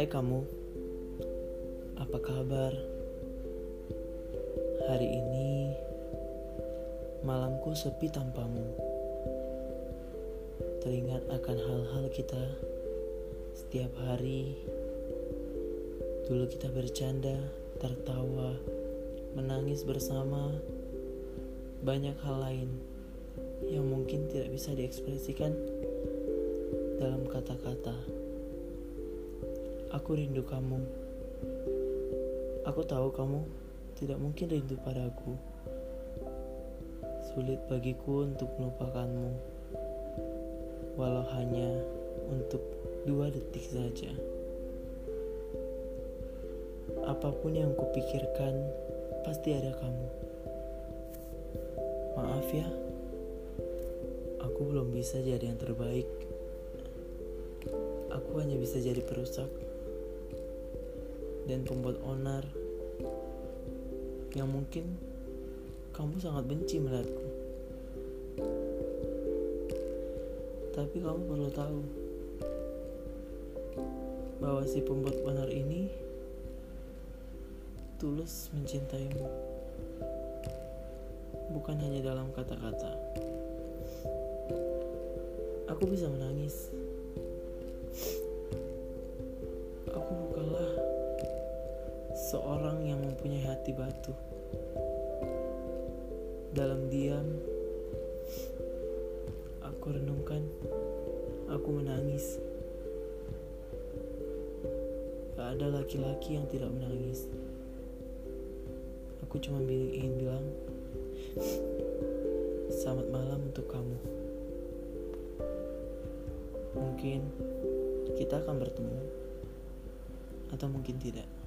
Hai kamu, apa kabar? Hari ini malamku sepi tanpamu. Teringat akan hal-hal kita setiap hari. Dulu kita bercanda, tertawa, menangis bersama. Banyak hal lain yang mungkin tidak bisa diekspresikan dalam kata-kata. Aku rindu kamu. Aku tahu kamu tidak mungkin rindu padaku. Sulit bagiku untuk melupakanmu, walau hanya untuk 2 detik saja. Apapun yang kupikirkan, pasti ada kamu. Maaf ya, aku belum bisa jadi yang terbaik. Aku hanya bisa jadi perusak dan pembuat onar yang mungkin kamu sangat benci melihatku. Tapi kamu perlu tahu bahwa si pembuat onar ini tulus mencintaimu, bukan hanya dalam kata-kata. Aku bisa menangis. Aku bukanlah seorang yang mempunyai hati batu. Dalam diam, aku renungkan, aku menangis. Gak ada laki-laki yang tidak menangis. Aku cuma ingin bilang selamat malam untuk kamu. Mungkin kita akan bertemu, atau mungkin tidak.